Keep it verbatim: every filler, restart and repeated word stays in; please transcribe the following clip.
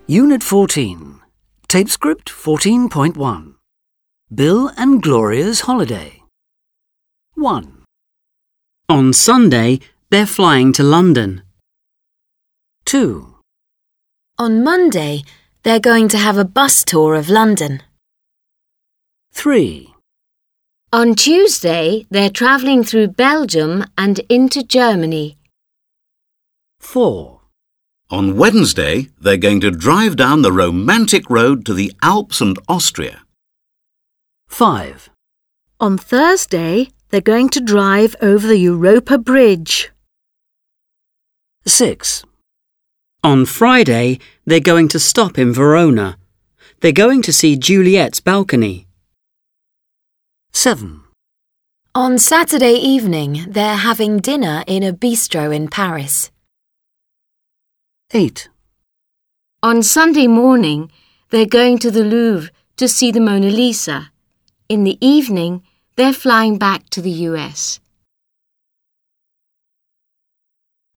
Unit fourteen, Tape Script fourteen point one. Bill and Gloria's holiday. one. On Sunday, they're flying to London. two. On Monday, they're going to have a bus tour of London. three. On Tuesday, they're travelling through Belgium and into Germany. four. On Wednesday, they're going to drive down the romantic road to the Alps and Austria. five. On Thursday, they're going to drive over the Europa Bridge. six. On Friday, they're going to stop in Verona. They're going to see Juliet's balcony. seven. On Saturday evening, they're having dinner in a bistro in Paris. eight. On Sunday morning, they're going to the Louvre to see the Mona Lisa. In the evening, they're flying back to the U S.